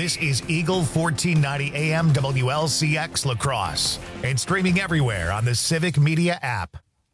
This is Eagle 1490 AM WLCX La Crosse and streaming everywhere on the Civic Media app.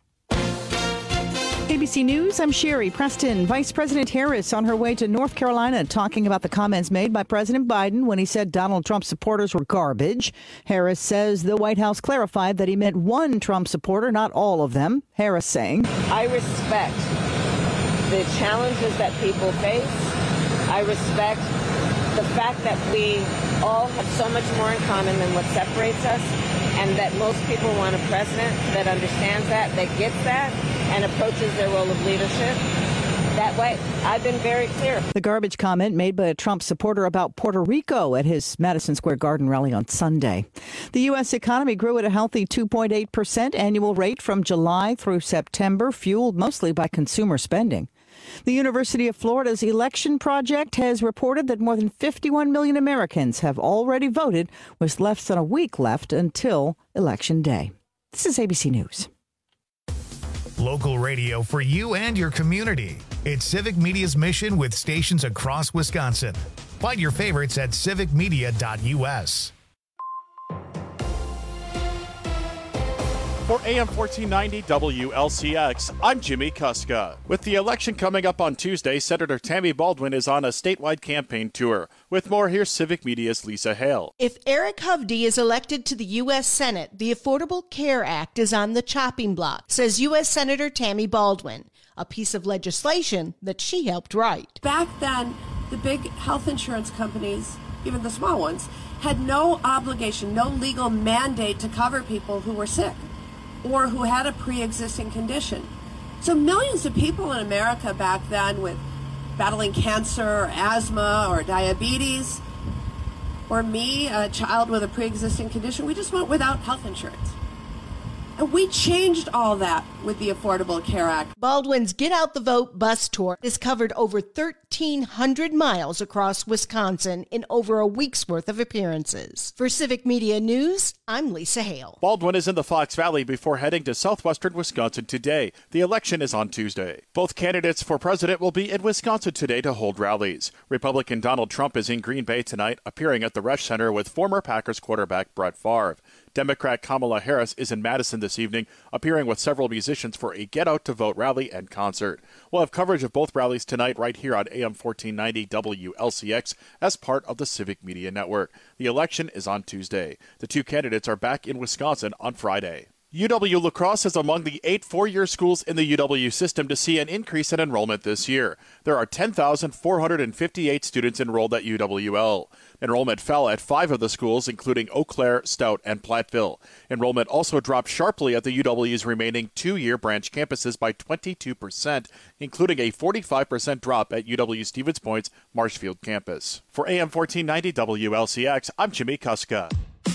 ABC News, I'm Sherry Preston. Vice President Harris on her way to North Carolina talking about the comments made by President Biden when he said Donald Trump supporters were garbage. Harris says the White House clarified that he meant one Trump supporter, not all of them. Harris saying, I respect the challenges that people face. I respect the fact that we all have so much more in common than what separates us, and that most people want a president that understands that gets that, and approaches their role of leadership that way. I've been very clear. The garbage comment made by a Trump supporter about Puerto Rico at his Madison Square Garden rally on Sunday. The U.S. economy grew at a healthy 2.8% annual rate from July through September, fueled mostly by consumer spending. The University of Florida's election project has reported that more than 51 million Americans have already voted, with less than a week left until Election Day. This is ABC News. Local radio for you and your community. It's Civic Media's mission with stations across Wisconsin. Find your favorites at civicmedia.us. For AM 1490 WLCX, I'm Jimmy Kuska. With the election coming up on Tuesday, Senator Tammy Baldwin is on a statewide campaign tour. With more, here's Civic Media's Lisa Hale. If Eric Hovde is elected to the U.S. Senate, the Affordable Care Act is on the chopping block, says U.S. Senator Tammy Baldwin, a piece of legislation that she helped write. Back then, the big health insurance companies, even the small ones, had no obligation, no legal mandate to cover people who were sick or who had a pre-existing condition. So millions of people in America back then with battling cancer or asthma or diabetes, or me, a child with a pre-existing condition, we just went without health insurance. And we changed all that with the Affordable Care Act. Baldwin's Get Out the Vote bus tour has covered over 1,300 miles across Wisconsin in over a week's worth of appearances. For Civic Media News, I'm Lisa Hale. Baldwin is in the Fox Valley before heading to southwestern Wisconsin today. The election is on Tuesday. Both candidates for president will be in Wisconsin today to hold rallies. Republican Donald Trump is in Green Bay tonight, appearing at the Resch Center with former Packers quarterback Brett Favre. Democrat Kamala Harris is in Madison this evening, appearing with several musicians for a Get Out to Vote rally and concert. We'll have coverage of both rallies tonight right here on AM 1490 WLCX as part of the Civic Media Network. The election is on Tuesday. The two candidates are back in Wisconsin on Friday. UW La Crosse is among the 8 four-year schools in the UW system to see an increase in enrollment this year. There are 10,458 students enrolled at UWL. Enrollment fell at 5 of the schools, including Eau Claire, Stout, and Platteville. Enrollment also dropped sharply at the UW's remaining 2-year branch campuses by 22%, including a 45% drop at UW Stevens Point's Marshfield campus. For AM 1490 WLCX, I'm Jimmy Kuska.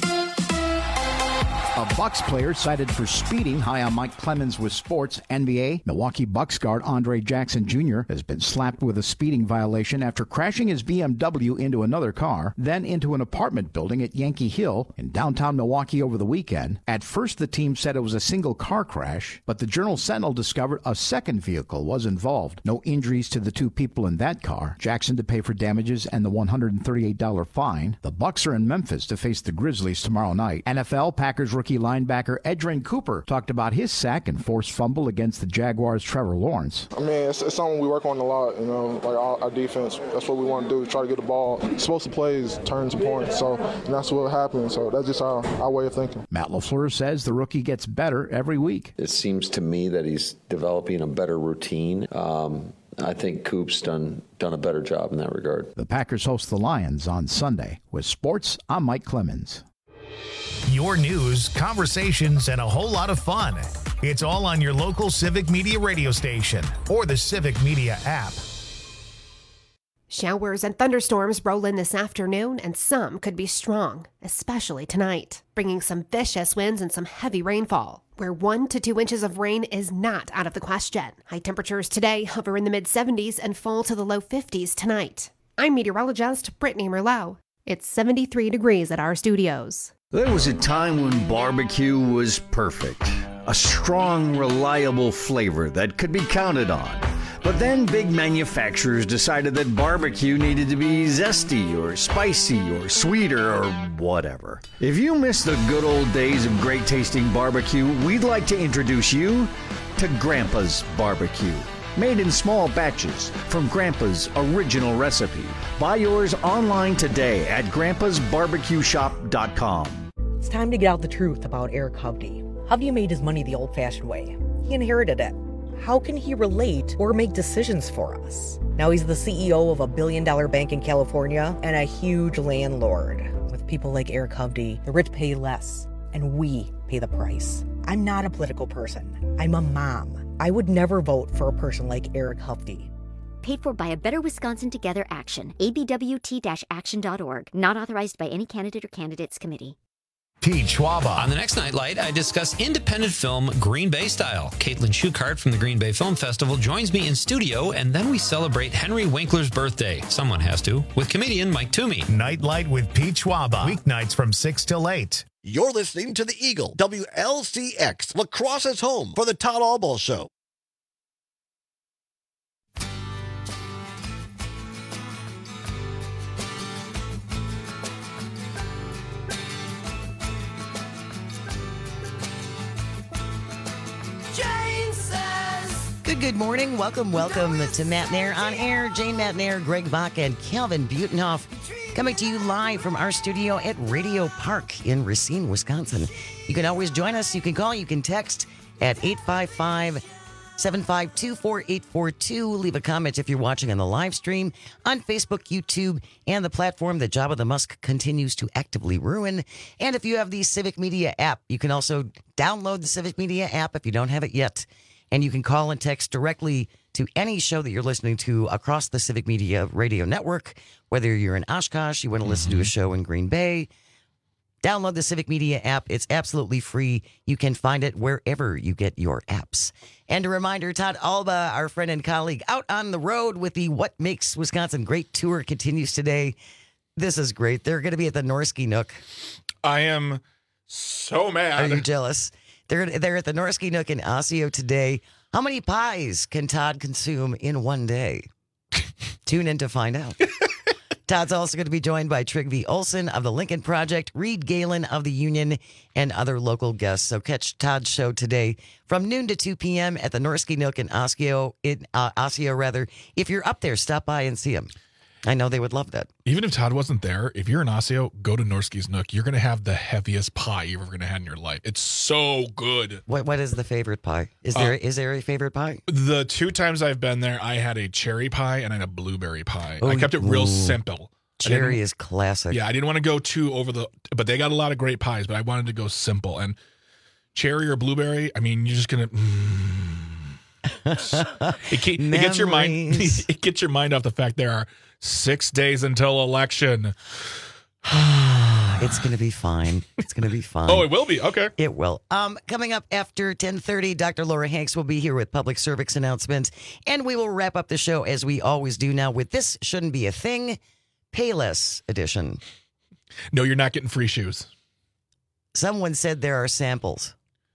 A Bucks player cited for speeding. High on Mike Clemens with sports. NBA, Milwaukee Bucks guard Andre Jackson Jr. has been slapped with a speeding violation after crashing his BMW into another car, then into an apartment building at Yankee Hill in downtown Milwaukee over the weekend. At first, the team said it was a single car crash, but the Journal-Sentinel discovered a second vehicle was involved. No injuries to the two people in that car. Jackson to pay for damages and the $138 fine. The Bucks are in Memphis to face the Grizzlies tomorrow night. NFL, Packers rookie linebacker Edgerrin Cooper talked about his sack and forced fumble against the Jaguars' Trevor Lawrence. I mean, it's something we work on a lot, like our defense. That's what we want to do, try to get the ball. Explosive plays, turns and points, and that's what happens. So that's just our way of thinking. Matt LaFleur says the rookie gets better every week. It seems to me that he's developing a better routine. I think Coop's done a better job in that regard. The Packers host the Lions on Sunday. With sports, I'm Mike Clemens. Your news, conversations, and a whole lot of fun. It's all on your local Civic Media radio station or the Civic Media app. Showers and thunderstorms roll in this afternoon, and some could be strong, especially tonight, bringing some vicious winds and some heavy rainfall, where 1 to 2 inches of rain is not out of the question. High temperatures today hover in the mid-70s and fall to the low 50s tonight. I'm meteorologist Brittany Merlot. It's 73 degrees at our studios. There was a time when barbecue was perfect. A strong, reliable flavor that could be counted on. But But then big manufacturers decided that barbecue needed to be zesty or spicy or sweeter or whatever. If you miss the good old days of great tasting barbecue, we'd like to introduce you to Grandpa's Barbecue. Made in small batches from Grandpa's original recipe. Buy yours online today at grandpasbarbecueshop.com. It's time to get out the truth about Eric Hovde. Hovde made his money the old-fashioned way. He inherited it. How can he relate or make decisions for us? Now he's the CEO of a billion-dollar bank in California and a huge landlord. With people like Eric Hovde, the rich pay less, and we pay the price. I'm not a political person. I'm a mom. I would never vote for a person like Eric Hovde. Paid for by a Better Wisconsin Together Action. abwt-action.org. Not authorized by any candidate or candidates committee. Pete Schwaba. On the next Nightlight, I discuss independent film Green Bay Style. Caitlin Schuchart from the Green Bay Film Festival joins me in studio, and then we celebrate Henry Winkler's birthday. Someone has to, with comedian Mike Toomey. Nightlight with Pete Schwaba. Weeknights from 6 till 8. You're listening to The Eagle, WLCX, Lacrosse's home for the Todd Albaugh Show. Good morning. Welcome to Matt Nair on Air. Jane Matt Nair, Greg Bach, and Calvin Butenhoff coming to you live from our studio at Radio Park in Racine, Wisconsin. You can always join us. You can call, you can text at 855-752-4842. Leave a comment if you're watching on the live stream on Facebook, YouTube, and the platform that Jabba the Musk continues to actively ruin. And if you have the Civic Media app, you can also download the Civic Media app if you don't have it yet. And you can call and text directly to any show that you're listening to across the Civic Media radio network. Whether you're in Oshkosh, you want to listen to a show in Green Bay, download the Civic Media app. It's absolutely free. You can find it wherever you get your apps. And a reminder, Todd Albaugh, our friend and colleague, out on the road with the What Makes Wisconsin Great tour continues today. This is great. They're going to be at the Norski Nook. I am so mad. Are you jealous? They're at the Norski Nook in Osseo today. How many pies can Todd consume in one day? Tune in to find out. Todd's also going to be joined by Trygve Olsen of the Lincoln Project, Reed Galen of the Union, and other local guests. So catch Todd's show today from noon to 2 p.m. at the Norski Nook in Osseo. If you're up there, stop by and see him. I know they would love that. Even if Todd wasn't there, if you're in Osseo, go to Norski's Nook. You're going to have the heaviest pie you're ever going to have in your life. It's so good. What is the favorite pie? Is there a favorite pie? The 2 times I've been there, I had a cherry pie and I had a blueberry pie. I kept it real simple. Cherry is classic. Yeah, I didn't want to go too but they got a lot of great pies, but I wanted to go simple. And cherry or blueberry, I mean, you're just going to... It gets your mind. It gets your mind off the fact there are 6 days until election. It's going to be fine. It's going to be fine. Oh, it will be. Okay. It will. Coming up after 10:30, Dr. Laura Hanks will be here with public service announcements, and we will wrap up the show as we always do now with This Shouldn't Be a Thing, Payless edition. No, you're not getting free shoes. Someone said there are samples.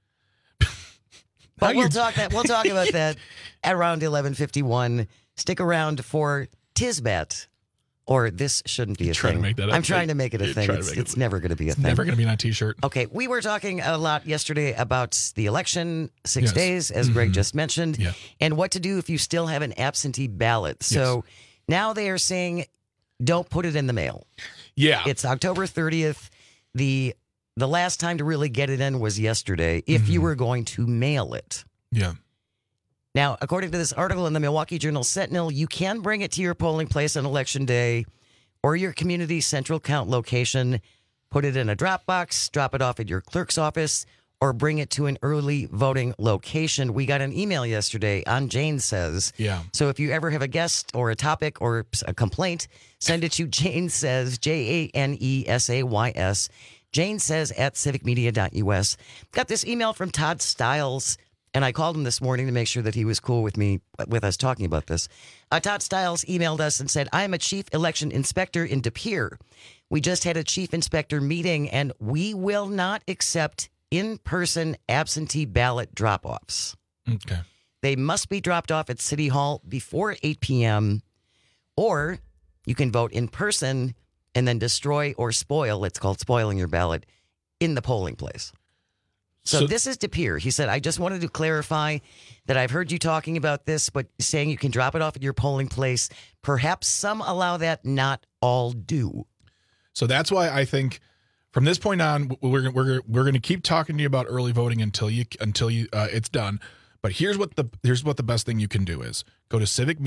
But we'll talk about that around 11:51. Stick around for Tisbat, or This Shouldn't Be a Thing. I'm trying to make it a thing. It's never going to be a thing. Never going to be on a T-shirt. Okay, we were talking a lot yesterday about the election, 6 days, as Greg just mentioned, and what to do if you still have an absentee ballot. So now they are saying, don't put it in the mail. Yeah. It's October 30th. The last time to really get it in was yesterday, if you were going to mail it. Yeah. Now, according to this article in the Milwaukee Journal-Sentinel, you can bring it to your polling place on Election Day or your community central count location, put it in a drop box, drop it off at your clerk's office, or bring it to an early voting location. We got an email yesterday on Jane Says. Yeah. So if you ever have a guest or a topic or a complaint, send it to Jane Says, JANESAYS, Jane Says at civicmedia.us. Got this email from Todd Stiles, and I called him this morning to make sure that he was cool with us talking about this. Todd Stiles emailed us and said, I am a chief election inspector in De Pere. We just had a chief inspector meeting, and we will not accept in-person absentee ballot drop-offs. Okay. They must be dropped off at City Hall before 8 p.m. Or you can vote in person and then destroy or spoil, it's called spoiling your ballot, in the polling place. So this is DePere. He said, I just wanted to clarify that I've heard you talking about this, but saying you can drop it off at your polling place. Perhaps some allow that, not all do. So that's why I think from this point on, we're going to keep talking to you about early voting until it's done. But here's what the best thing you can do is go to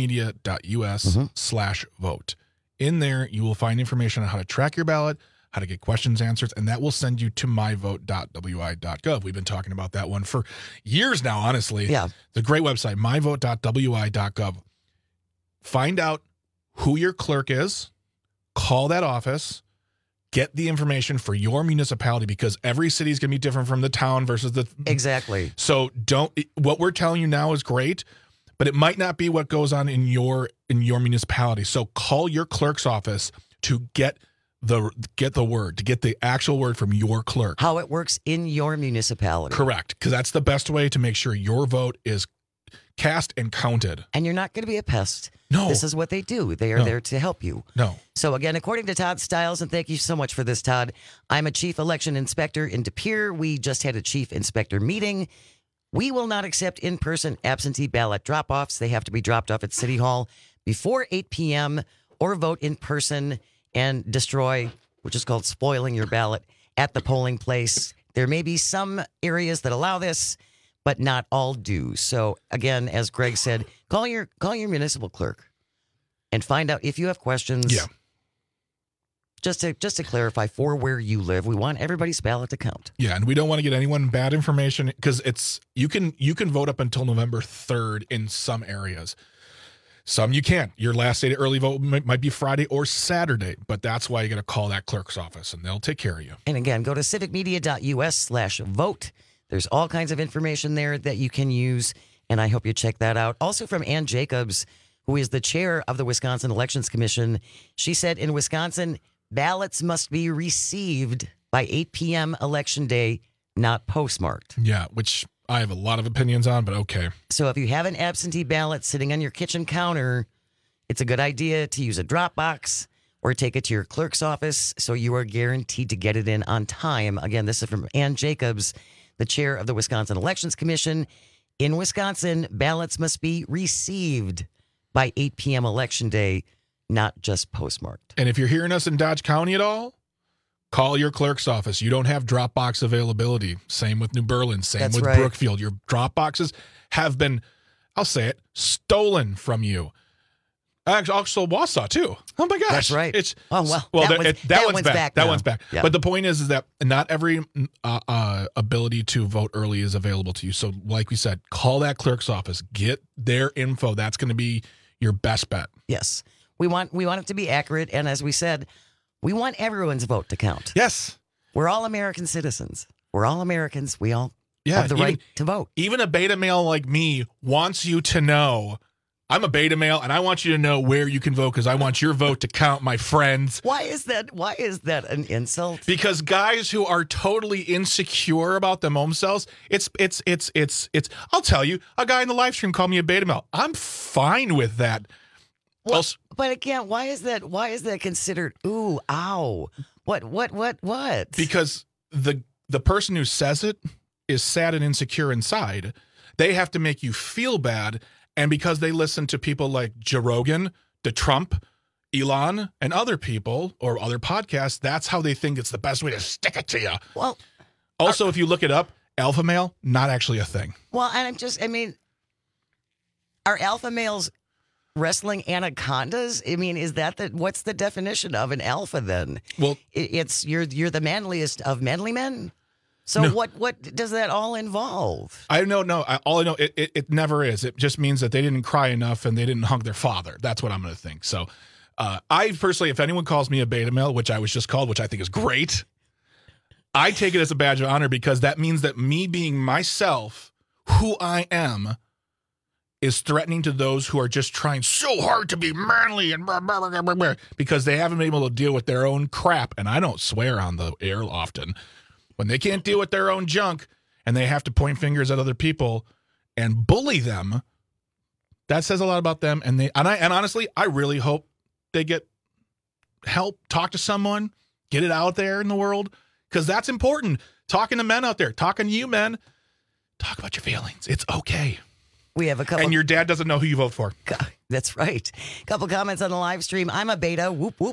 civicmedia.us/vote. In there, you will find information on how to track your ballot, how to get questions answered, and that will send you to myvote.wi.gov. We've been talking about that one for years now, honestly. Yeah. It's a great website, myvote.wi.gov. Find out who your clerk is, call that office, get the information for your municipality, because every city is going to be different from the town versus the... Exactly. So what we're telling you now is great, but it might not be what goes on in your municipality. So call your clerk's office to get the word, to get the actual word from your clerk. How it works in your municipality. Correct, because that's the best way to make sure your vote is cast and counted. And you're not going to be a pest. No. This is what they do. They are there to help you. No. So again, according to Todd Stiles, and thank you so much for this, Todd, I'm a chief election inspector in DePere. We just had a chief inspector meeting. We will not accept in-person absentee ballot drop-offs. They have to be dropped off at City Hall before 8 p.m. or vote in person and destroy, which is called spoiling your ballot, at the polling place. There may be some areas that allow this, but not all do. So again, as Greg said, call your municipal clerk and find out if you have questions. Yeah. Just to clarify, for where you live, we want everybody's ballot to count. Yeah, and we don't want to get anyone bad information, because you can vote up until November 3rd in some areas. Some you can't. Your last day to early vote might be Friday or Saturday, but that's why you got to call that clerk's office, and they'll take care of you. And again, go to civicmedia.us/vote. There's all kinds of information there that you can use, and I hope you check that out. Also from Ann Jacobs, who is the chair of the Wisconsin Elections Commission. She said in Wisconsin, ballots must be received by 8 p.m. Election Day, not postmarked. Yeah, which I have a lot of opinions on, but okay. So if you have an absentee ballot sitting on your kitchen counter, it's a good idea to use a drop box or take it to your clerk's office so you are guaranteed to get it in on time. Again, this is from Ann Jacobs, the chair of the Wisconsin Elections Commission. In Wisconsin, ballots must be received by 8 p.m. Election Day, not just postmarked. And if you're hearing us in Dodge County at all, call your clerk's office. You don't have drop box availability. Same with New Berlin. Same with Brookfield. Your drop boxes have been, I'll say it, stolen from you. Actually, also Wausau too. Oh my gosh, that's right. It's that one's back. That one's back. Yeah. But the point is that not every ability to vote early is available to you. So, like we said, call that clerk's office. Get their info. That's going to be your best bet. Yes, we want it to be accurate, and as we said, we want everyone's vote to count. Yes, we're all American citizens. We're all Americans. We all have the right to vote. Even a beta male like me wants you to know. I'm a beta male, and I want you to know where you can vote because I want your vote to count, my friends. Why is that an insult? Because guys who are totally insecure about their own selves, it's. I'll tell you, a guy in the live stream called me a beta male. I'm fine with that. Well, but again, why is that considered? Ooh, ow! What? Because the person who says it is sad and insecure inside. They have to make you feel bad. And because they listen to people like Joe Rogan, the Trump, Elon, and other people or other podcasts, that's how they think it's the best way to stick it to you. Well, also, if you look it up, alpha male, not actually a thing. Well, and are alpha males wrestling anacondas? I mean, is that what's the definition of an alpha then? Well, it's you're the manliest of manly men. So no. What does that all involve? I don't know. All I know, it never is. It just means that they didn't cry enough and they didn't hug their father. That's what I'm going to think. So I personally, if anyone calls me a beta male, which I was just called, which I think is great, I take it as a badge of honor because that means that me being myself, who I am, is threatening to those who are just trying so hard to be manly and blah, blah, blah, blah, blah, because they haven't been able to deal with their own crap. And I don't swear on the air often. When they can't deal with their own junk and they have to point fingers at other people and bully them, that says a lot about them. And honestly, I really hope they get help, talk to someone, get it out there in the world, because that's important. Talking to men out there, talking to you men, talk about your feelings. It's okay. We have a couple. And your dad doesn't know who you vote for. That's right. Couple comments on the live stream. I'm a beta. Whoop, whoop.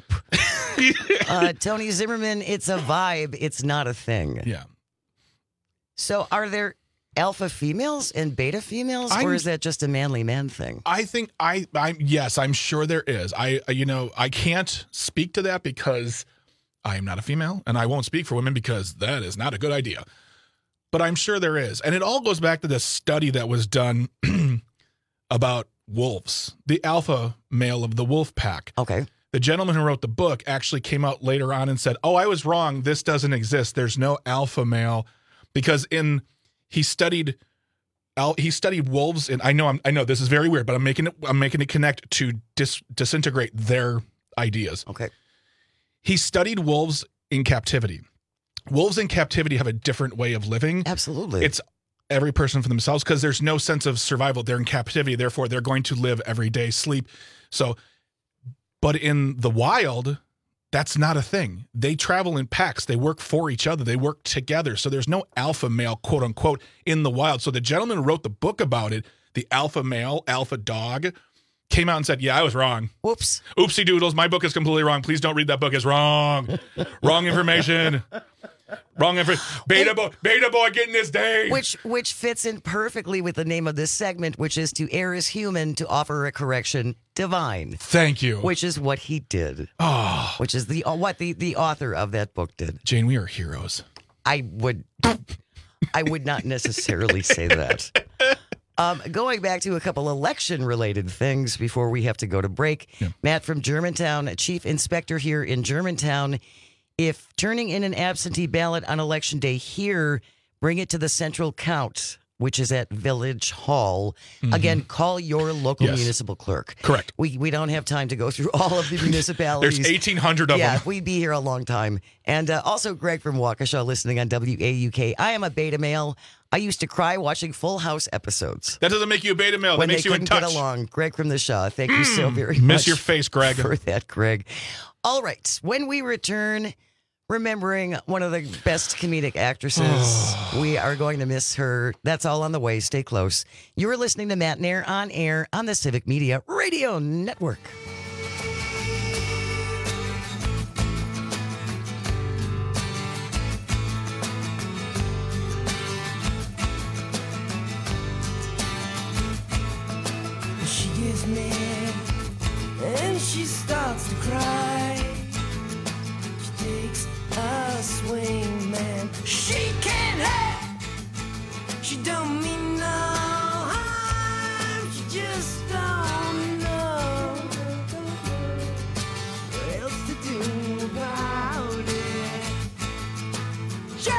Tony Zimmerman, it's a vibe. It's not a thing. Yeah. So are there alpha females and beta females, or is that just a manly man thing? I think yes, I'm sure there is. I can't speak to that because I am not a female, and I won't speak for women because that is not a good idea. But I'm sure there is. And it all goes back to this study that was done about wolves, the alpha male of the wolf pack. Okay. The gentleman who wrote the book actually came out later on and said, I was wrong. This doesn't exist. There's no alpha male, because he studied wolves, and I know this is very weird, but I'm making it connect to disintegrate their ideas. Okay. He studied wolves in captivity. Wolves in captivity have a different way of living. Absolutely. It's every person for themselves, because there's no sense of survival. They're in captivity. Therefore, they're going to live every day, sleep. So, but in the wild, that's not a thing. They travel in packs. They work for each other. They work together. So there's no alpha male, quote unquote, in the wild. So the gentleman who wrote the book about it, the alpha male, alpha dog, came out and said, I was wrong. Whoops. Oopsie doodles. My book is completely wrong. Please don't read that book. It's wrong. Wrong information. Wrong information. Beta boy getting this day. Which fits in perfectly with the name of this segment, which is to err is human, to offer a correction divine. Thank you. Which is what he did. Oh. Which is what the author of that book did. Jane, we are heroes. I would not necessarily say that. Going back to a couple election-related things before we have to go to break. Yeah. Matt from Germantown, chief inspector here in Germantown. If turning in an absentee ballot on Election Day here, bring it to the central count, which is at Village Hall. Mm-hmm. Again, call your local municipal clerk. Correct. We don't have time to go through all of the municipalities. There's 1,800 of them. Yeah, we'd be here a long time. And also Greg from Waukesha listening on WAUK. I am a beta male. I used to cry watching Full House episodes. That doesn't make you a beta male. When that makes they you in touch. Get along. Greg from the Shaw. Thank you so very much. Miss your face, Greg. For that, Greg. All right. When we return, remembering one of the best comedic actresses. We are going to miss her. That's all on the way. Stay close. You're listening to Matt and Air on the Civic Media Radio Network. She gets mad and she starts to cry. She takes a swing, man. She can't help. She don't mean no harm. She just don't know what else to do about it. Jane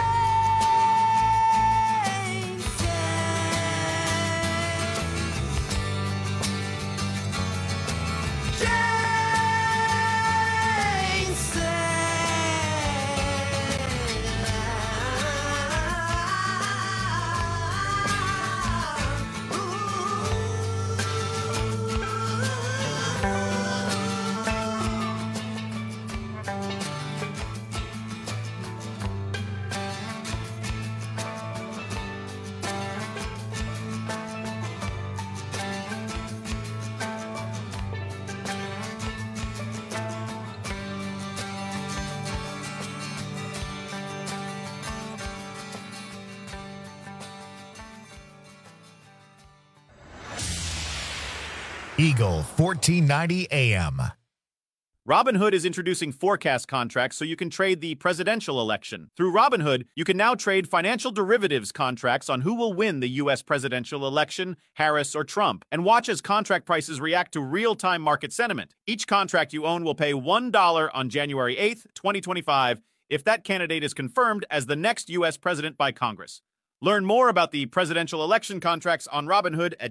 Eagle 1490 AM. Robinhood is introducing forecast contracts so you can trade the presidential election. Through Robinhood, you can now trade financial derivatives contracts on who will win the U.S. presidential election, Harris or Trump, and watch as contract prices react to real-time market sentiment. Each contract you own will pay $1 on January 8th, 2025, if that candidate is confirmed as the next U.S. president by Congress. Learn more about the presidential election contracts on Robinhood at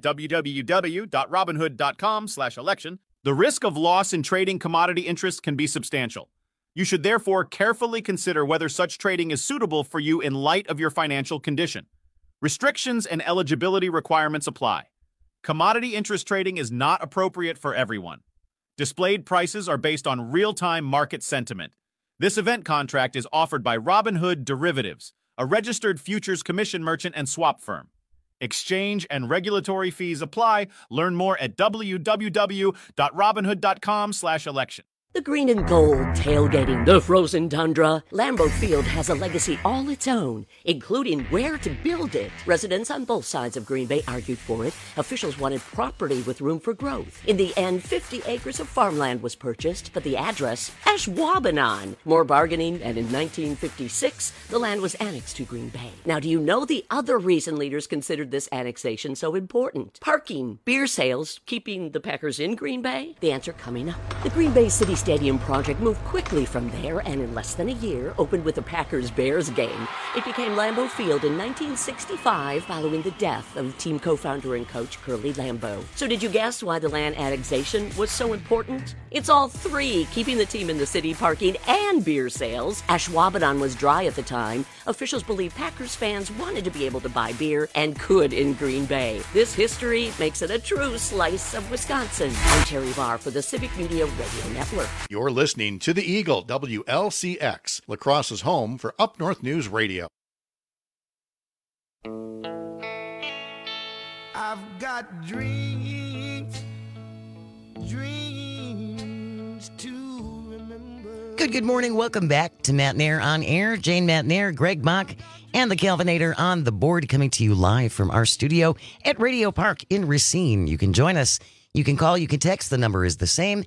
www.robinhood.com/election. The risk of loss in trading commodity interests can be substantial. You should therefore carefully consider whether such trading is suitable for you in light of your financial condition. Restrictions and eligibility requirements apply. Commodity interest trading is not appropriate for everyone. Displayed prices are based on real-time market sentiment. This event contract is offered by Robinhood Derivatives, a registered futures commission merchant and swap firm. Exchange and regulatory fees apply. Learn more at www.robinhood.com/election. The green and gold, tailgating, the frozen tundra. Lambeau Field has a legacy all its own, including where to build it. Residents on both sides of Green Bay argued for it. Officials wanted property with room for growth. In the end, 50 acres of farmland was purchased, but the address, Ashwaubenon. More bargaining, and in 1956, the land was annexed to Green Bay. Now, do you know the other reason leaders considered this annexation so important? Parking, beer sales, keeping the Packers in Green Bay? The answer coming up. The Green Bay City Stadium project moved quickly from there and in less than a year opened with the Packers-Bears game. It became Lambeau Field in 1965 following the death of team co-founder and coach Curly Lambeau. So did you guess why the land annexation was so important? It's all three, keeping the team in the city, parking, and beer sales. Ashwaubenon was dry at the time. Officials believe Packers fans wanted to be able to buy beer and could in Green Bay. This history makes it a true slice of Wisconsin. I'm Terry Barr for the Civic Media Radio Network. You're listening to the Eagle, WLCX, La Crosse's home for Up North News Radio. I've got dreams to remember. Good morning. Welcome back to Matt Nair on Air. Jane Matt Nair, Greg Mock, and the Calvinator on the board, coming to you live from our studio at Radio Park in Racine. You can join us. You can call. You can text. The number is the same,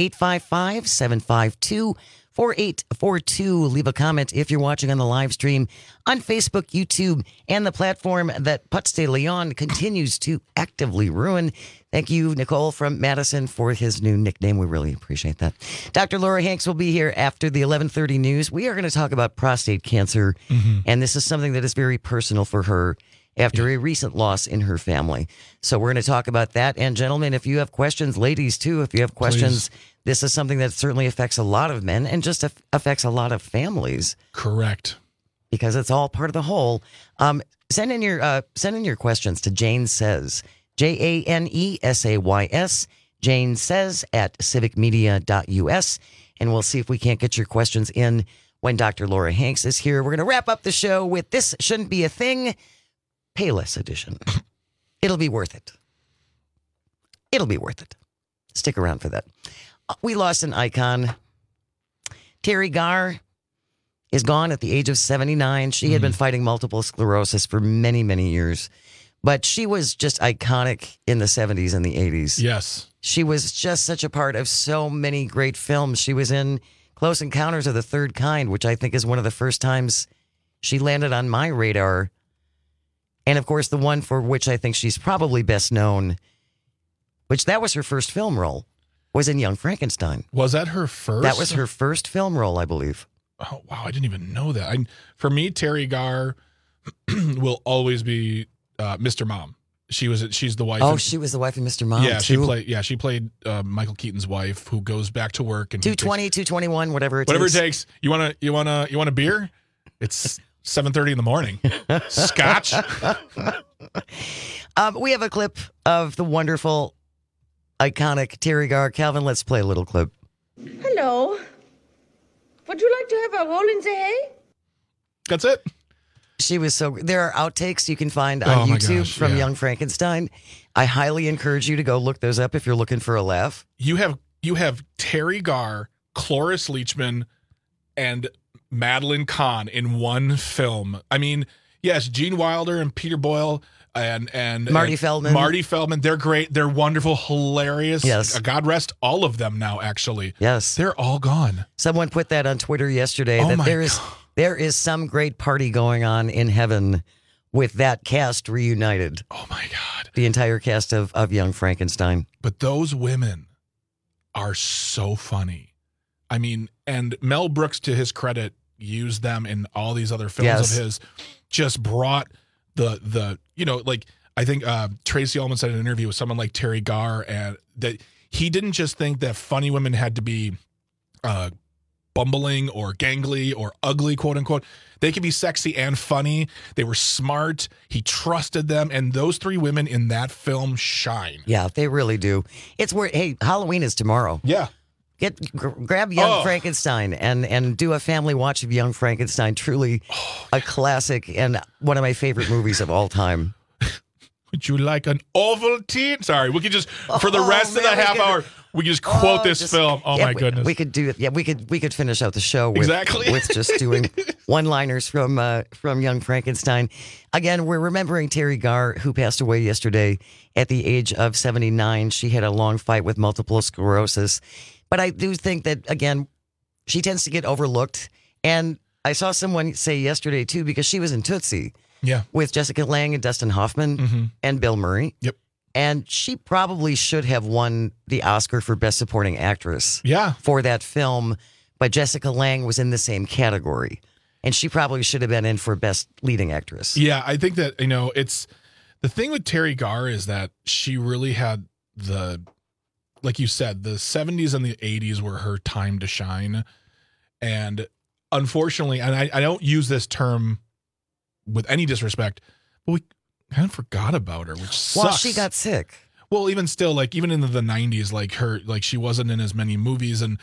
855-752-4842. Leave a comment if you're watching on the live stream on Facebook, YouTube, and the platform that Putz de Leon continues to actively ruin. Thank you, Nicole from Madison, for his new nickname. We really appreciate that. Dr. Laura Hanks will be here after the 11:30 news. We are going to talk about prostate cancer, and this is something that is very personal for her after a recent loss in her family. So we're going to talk about that. And gentlemen, if you have questions, ladies too, if you have questions, this is something that certainly affects a lot of men and just affects a lot of families. Correct. Because it's all part of the whole. Send in your questions to Jane Says, JANESAYS, Jane Says at civicmedia.us, and we'll see if we can't get your questions in when Dr. Laura Hanks is here. We're going to wrap up the show with This Shouldn't Be a Thing, Payless edition. It'll be worth it. It'll be worth it. Stick around for that. We lost an icon. Terry Garr is gone at the age of 79. She had been fighting multiple sclerosis for many, many years. But she was just iconic in the 70s and the 80s. Yes. She was just such a part of so many great films. She was in Close Encounters of the Third Kind, which I think is one of the first times she landed on my radar. And, of course, the one for which I think she's probably best known, which that was her first film role, was in Young Frankenstein. Was that her first? That was her first film role, I believe. Oh, wow. I didn't even know that. For me, Terry Garr will always be Mr. Mom. She's the wife. Oh, she was the wife of Mr. Mom. Yeah, too. she played Michael Keaton's wife, who goes back to work and 220, 221, whatever it whatever takes. it takes. You want a beer? It's 7:30 in the morning. Scotch. We have a clip of the wonderful, iconic Terry Garr. Calvin, let's play a little clip. Hello. Would you like to have a roll in the hay? That's it. She was so. There are outtakes you can find on YouTube from Young Frankenstein. I highly encourage you to go look those up if you're looking for a laugh. You have Terry Garr, Cloris Leachman, and Madeline Kahn in one film. I mean, yes, Gene Wilder and Peter Boyle and Marty Feldman. Marty Feldman. They're great. They're wonderful, hilarious. Yes. God rest all of them now, actually. Yes. They're all gone. Someone put that on Twitter yesterday. Oh that there is some great party going on in heaven with that cast reunited. Oh, my God. The entire cast of Young Frankenstein. But those women are so funny. I mean, and Mel Brooks, to his credit, used them in all these other films of his, just brought the like, I think Tracy Ullman said in an interview with someone like Terry Garr, and that he didn't just think that funny women had to be bumbling or gangly or ugly, quote unquote. They could be sexy and funny. They were smart. He trusted them. And those three women in that film shine. Yeah, they really do. It's where, hey, Halloween is tomorrow. Yeah. Grab Young Frankenstein and do a family watch of Young Frankenstein. Truly a classic and one of my favorite movies of all time. Would you like an Ovaltine? Sorry, we could just, for the rest of the half hour, we could just quote this film. Oh, my goodness. We could do it. Yeah, we could finish out the show with, with just doing one-liners from Young Frankenstein. Again, we're remembering Terry Garr, who passed away yesterday at the age of 79. She had a long fight with multiple sclerosis. But I do think that, again, she tends to get overlooked. And I saw someone say yesterday, too, because she was in Tootsie. Yeah. With Jessica Lange and Dustin Hoffman and Bill Murray. Yep. And she probably should have won the Oscar for Best Supporting Actress. Yeah. For that film. But Jessica Lange was in the same category. And she probably should have been in for Best Leading Actress. Yeah, I think that, it's the thing with Terry Garr is that she really had like you said, the 70s and the 80s were her time to shine. And unfortunately, and I don't use this term with any disrespect, but we kind of forgot about her, which sucks. Well, she got sick. Well, even still, like even in the 90s, she wasn't in as many movies, and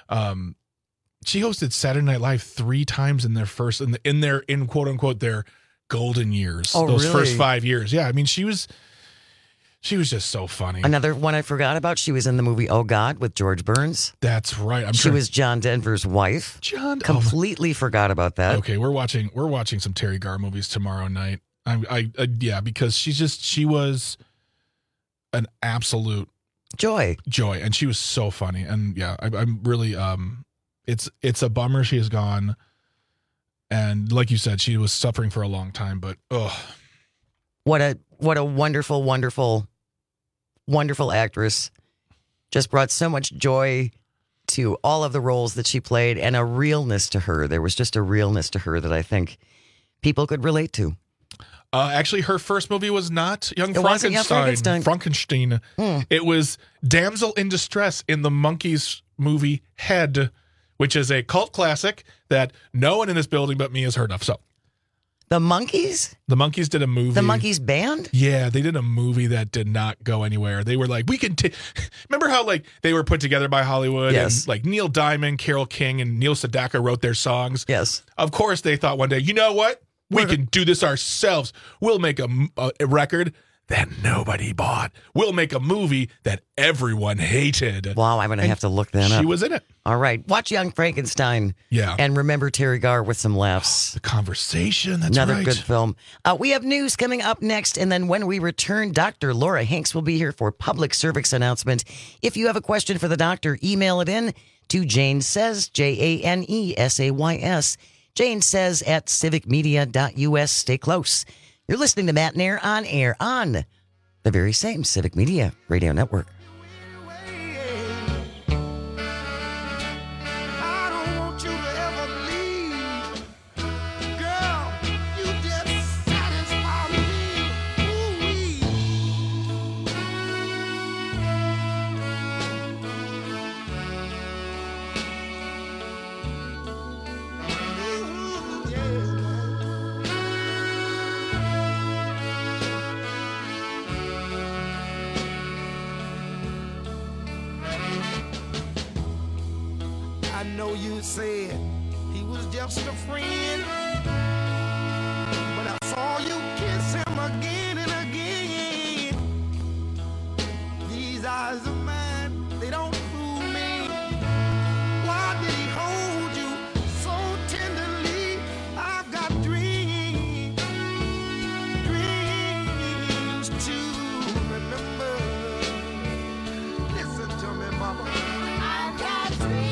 she hosted Saturday Night Live 3 times in their first in quote unquote their golden years. Oh, those really? first 5 years. Yeah, I mean she was just so funny. Another one I forgot about, she was in the movie Oh God with George Burns. That's right. She was John Denver's wife. Completely forgot about that. Okay, we're watching some Terry Garr movies tomorrow night. Because she was an absolute joy, and she was so funny. And yeah, I'm really it's a bummer she is gone. And like you said, she was suffering for a long time. But what a wonderful, wonderful, wonderful actress. Just brought so much joy to all of the roles that she played and a realness to her. There was just a realness to her that I think people could relate to. Actually, her first movie was not Young Frankenstein. Frankenstein. It was Damsel in Distress in the Monkees movie Head, which is a cult classic that no one in this building but me has heard of. So, the Monkees? The Monkees did a movie. The Monkees band? Yeah, they did a movie that did not go anywhere. They were like, we can remember how they were put together by Hollywood? Yes. And Neil Diamond, Carole King, and Neil Sedaka wrote their songs. Yes. Of course, they thought one day, you know what? We can do this ourselves. We'll make a record that nobody bought. We'll make a movie that everyone hated. Wow, I'm going to have to look that up. She was in it. All right. Watch Young Frankenstein. Yeah. And remember Terry Garr with some laughs. The Conversation. That's Another right. good film. We have news coming up next. And then when we return, Dr. Laura Hanks will be here for public service announcement. If you have a question for the doctor, email it in to Jane Says, JaneSays, Jane Says at civicmedia.us. Stay close. You're listening to Matt and Air on the very same Civic Media Radio Network. I know you said he was just a friend, but I saw you kiss him again and again. These eyes of mine, they don't fool me. Why did he hold you so tenderly? I've got dreams to remember. Listen to me, mama. I've got dreams.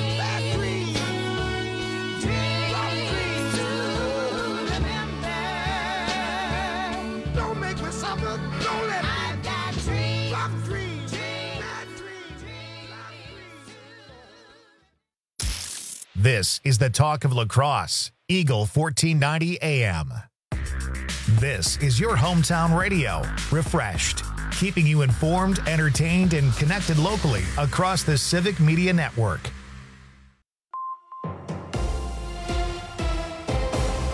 This is the talk of La Crosse, Eagle 1490 AM. This is your hometown radio, refreshed, keeping you informed, entertained, and connected locally across the Civic Media Network.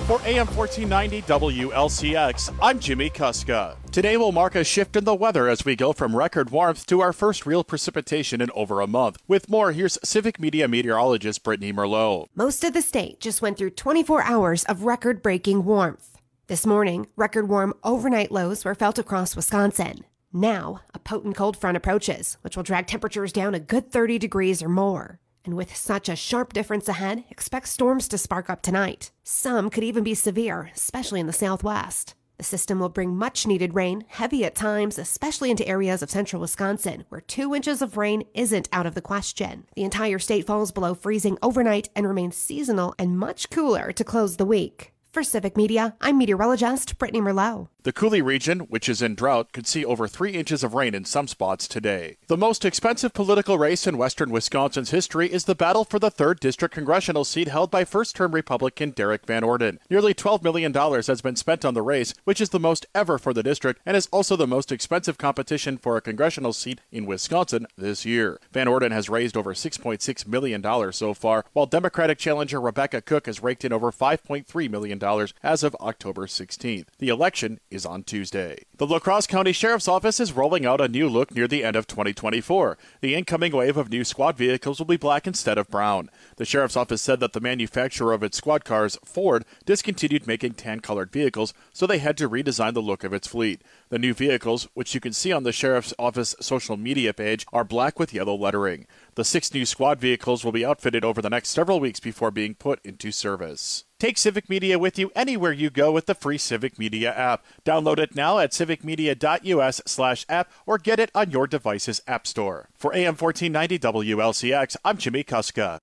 For AM 1490 WLCX, I'm Jimmy Kuska. Today will mark a shift in the weather as we go from record warmth to our first real precipitation in over a month. With more, here's Civic Media meteorologist Brittany Merlot. Most of the state just went through 24 hours of record-breaking warmth. This morning, record warm overnight lows were felt across Wisconsin. Now, a potent cold front approaches, which will drag temperatures down a good 30 degrees or more. And with such a sharp difference ahead, expect storms to spark up tonight. Some could even be severe, especially in the southwest. The system will bring much-needed rain, heavy at times, especially into areas of central Wisconsin, where 2 inches of rain isn't out of the question. The entire state falls below freezing overnight and remains seasonal and much cooler to close the week. For Civic Media, I'm meteorologist Brittany Merlot. The Coulee region, which is in drought, could see over 3 inches of rain in some spots today. The most expensive political race in western Wisconsin's history is the battle for the 3rd District congressional seat held by first-term Republican Derek Van Orden. Nearly $12 million has been spent on the race, which is the most ever for the district and is also the most expensive competition for a congressional seat in Wisconsin this year. Van Orden has raised over $6.6 million so far, while Democratic challenger Rebecca Cook has raked in over $5.3 million as of October 16th. The election is on Tuesday. The La Crosse County Sheriff's Office is rolling out a new look near the end of 2024. The incoming wave of new squad vehicles will be black instead of brown. The Sheriff's Office said that the manufacturer of its squad cars, Ford, discontinued making tan-colored vehicles, so they had to redesign the look of its fleet. The new vehicles, which you can see on the Sheriff's Office social media page, are black with yellow lettering. The 6 new squad vehicles will be outfitted over the next several weeks before being put into service. Take Civic Media with you anywhere you go with the free Civic Media app. Download it now at civicmedia.us/app or get it on your device's app store. For AM 1490 WLCX, I'm Jimmy Kuska.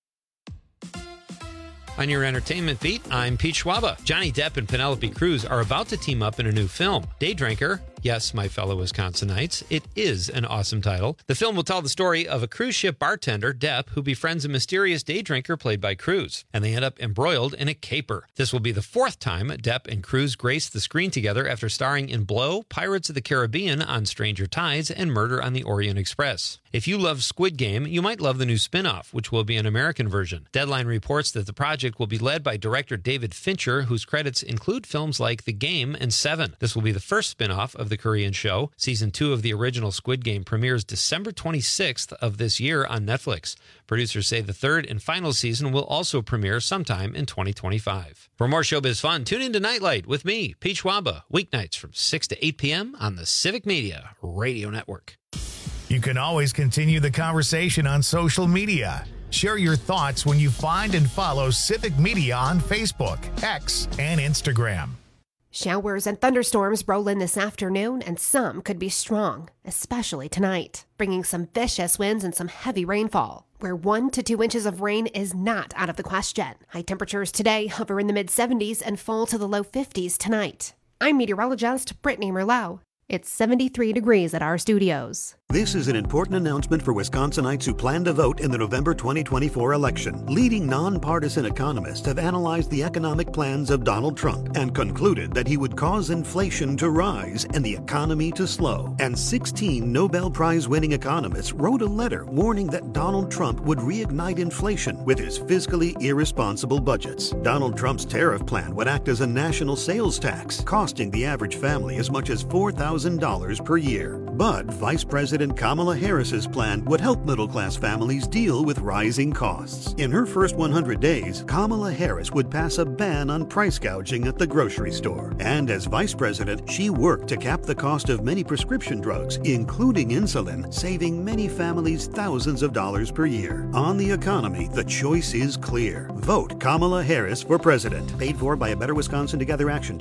On your entertainment beat, I'm Pete Schwaba. Johnny Depp and Penelope Cruz are about to team up in a new film, Day Drinker. Yes, my fellow Wisconsinites, it is an awesome title. The film will tell the story of a cruise ship bartender, Depp, who befriends a mysterious day drinker played by Cruz, and they end up embroiled in a caper. This will be the 4th time Depp and Cruz grace the screen together after starring in Blow, Pirates of the Caribbean, On Stranger Tides, and Murder on the Orient Express. If you love Squid Game, you might love the new spin-off, which will be an American version. Deadline reports that the project will be led by director David Fincher, whose credits include films like The Game and Seven. This will be the first spin-off of the Korean show. Season 2 of the original Squid Game premieres December 26th of this year on Netflix. Producers say the 3rd and final season will also premiere sometime in 2025. For more showbiz fun, tune in to Nightlight with me, Pete Schwaba, weeknights from 6 to 8 p.m. on the Civic Media Radio Network. You can always continue the conversation on social media. Share your thoughts when you find and follow Civic Media on Facebook, X, and Instagram. Showers and thunderstorms roll in this afternoon, and some could be strong, especially tonight, bringing some vicious winds and some heavy rainfall, where 1 to 2 inches of rain is not out of the question. High temperatures today hover in the mid-70s and fall to the low 50s tonight. I'm meteorologist Brittany Merlot. It's 73 degrees at our studios. This is an important announcement for Wisconsinites who plan to vote in the November 2024 election. Leading nonpartisan economists have analyzed the economic plans of Donald Trump and concluded that he would cause inflation to rise and the economy to slow. And 16 Nobel Prize-winning economists wrote a letter warning that Donald Trump would reignite inflation with his fiscally irresponsible budgets. Donald Trump's tariff plan would act as a national sales tax, costing the average family as much as $4,000 per year. But Vice President Kamala Harris's plan would help middle-class families deal with rising costs. In her first 100 days, Kamala Harris would pass a ban on price gouging at the grocery store. And as vice president, she worked to cap the cost of many prescription drugs, including insulin, saving many families thousands of dollars per year. On the economy, the choice is clear. Vote Kamala Harris for president. Paid for by A Better Wisconsin Together Action,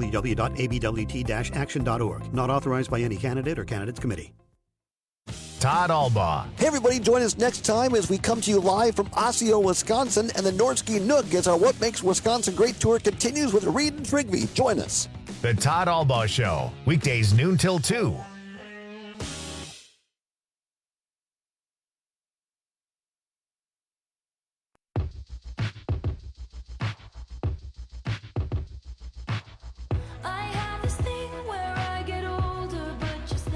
www.abwt-action.org. Not authorized by any candidate or candidates committee. Todd Albaugh. Hey everybody, join us next time as we come to you live from Osseo, Wisconsin, and the Nordsky Nook as our What Makes Wisconsin Great tour continues with Reed and Trigby. Join us. The Todd Albaugh Show, weekdays noon till 2.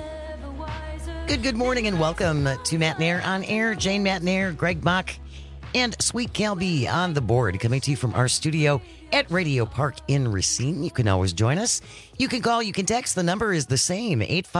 Good morning and welcome to Matt Nair on Air. Jane Matt Nair, Greg Bach, And Sweet Cal B on the board, coming to you from our studio at Radio Park in Racine. You can always join us. You can call, you can text. The number is the same,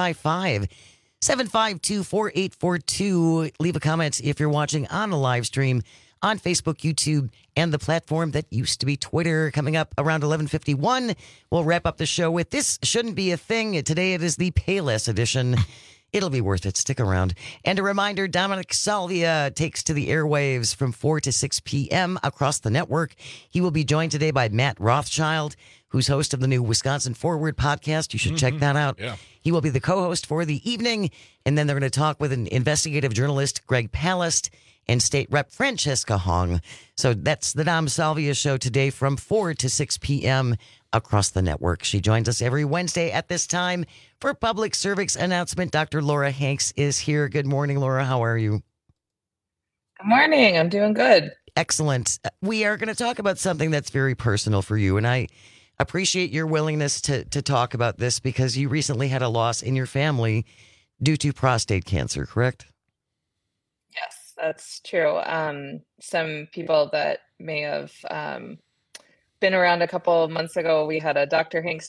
855-752-4842. Leave a comment if you're watching on the live stream on Facebook, YouTube, and the platform that used to be Twitter. Coming up around 11:51, we'll wrap up the show with This Shouldn't Be a Thing. Today it is the Payless edition. It'll be worth it. Stick around. And a reminder, Dominic Salvia takes to the airwaves from 4 to 6 p.m. across the network. He will be joined today by Matt Rothschild, who's host of the new Wisconsin Forward podcast. You should check that out. Yeah. He will be the co-host for the evening. And then they're going to talk with an investigative journalist, Greg Palast, and State Rep Francesca Hong. So that's the Dom Salvia show today from 4 to 6 p.m. across the network. She joins us every Wednesday at this time for public service announcement. Dr. Laura Hanks is here. Good morning, Laura. How are you? Good morning. I'm doing good. Excellent. We are going to talk about something that's very personal for you, and I appreciate your willingness to talk about this because you recently had a loss in your family due to prostate cancer, correct? Yes, that's true. Some people that may have been around a couple of months ago, we had a Dr. Hanks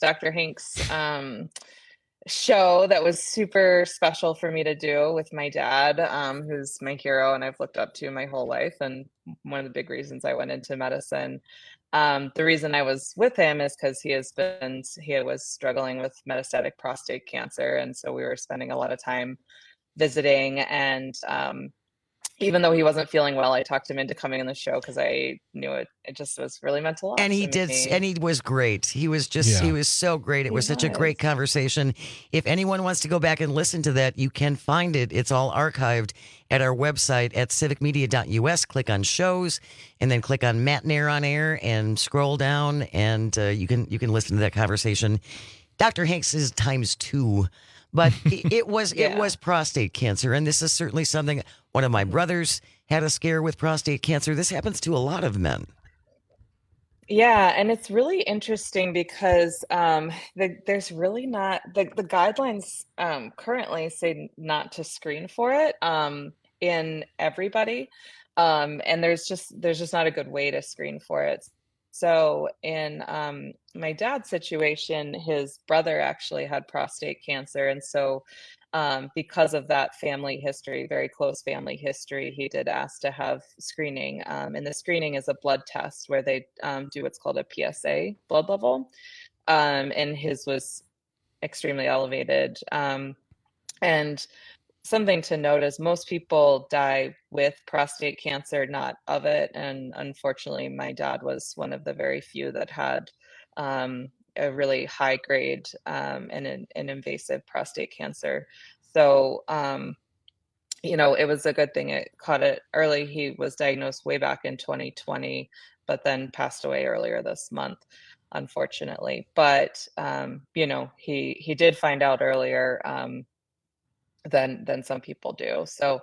show that was super special for me to do with my dad, who's my hero and I've looked up to my whole life. And one of the big reasons I went into medicine. The reason I was with him is because he was struggling with metastatic prostate cancer. And so we were spending a lot of time visiting, and even though he wasn't feeling well, I talked him into coming on the show because I knew it just was really meant a lot. And he did, and he was great. He was he was so great. It was such a great conversation. If anyone wants to go back and listen to that, you can find it. It's all archived at our website at civicmedia.us. Click on shows, and then click on Matt Nair on air, and scroll down, and you can listen to that conversation. Dr. Hanks is ×2. But it was prostate cancer, and this is certainly something. One of my brothers had a scare with prostate cancer. This happens to a lot of men. Yeah, and it's really interesting because there's really not the guidelines currently say not to screen for it in everybody, and there's just not a good way to screen for it. So in my dad's situation, his brother actually had prostate cancer. And so because of that family history, very close family history, he did ask to have screening. And the screening is a blood test where they do what's called a PSA blood level. And his was extremely elevated. And something to note is most people die with prostate cancer, not of it. And unfortunately, my dad was one of the very few that had a really high grade and an invasive prostate cancer. So, it was a good thing it caught it early. He was diagnosed way back in 2020, but then passed away earlier this month, unfortunately. But, he did find out earlier than some people do. So,